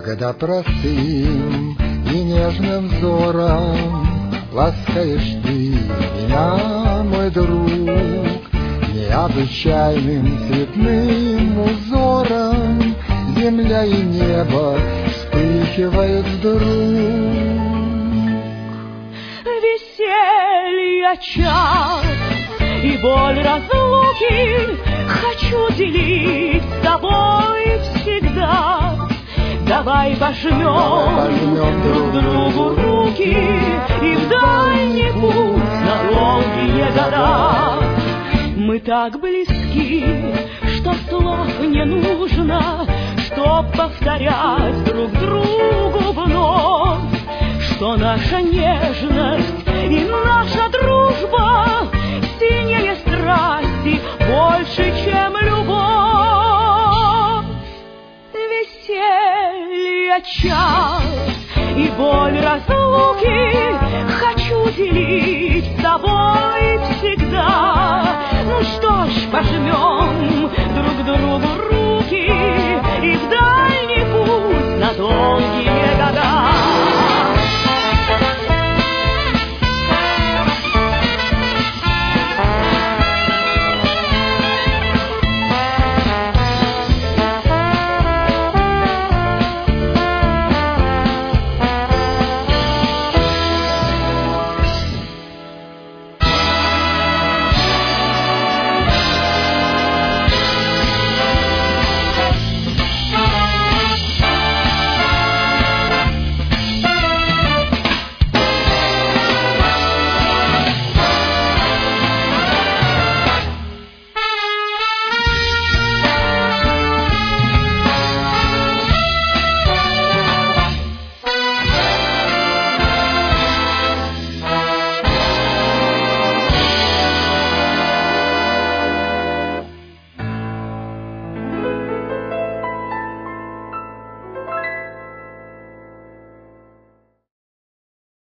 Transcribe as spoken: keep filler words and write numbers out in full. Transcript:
Когда простым и нежным взором ласкаешь ты меня, мой друг, необычайным цветным узором земля и небо вспыхивают вдруг. Веселье час и боль разлуки хочу делить с тобой всегда. Давай пожмем, Давай пожмем друг другу руки и в дальний путь на долгие года. Мы так близки, что слов не нужно, чтоб повторять друг другу вновь, что наша нежность и наша дружба сильнее страсти, больше, чем любовь. Веселье час и боль разлуки хочу делить с тобой всегда. Ну что ж, пожмем друг другу руки и в дальний путь на долгие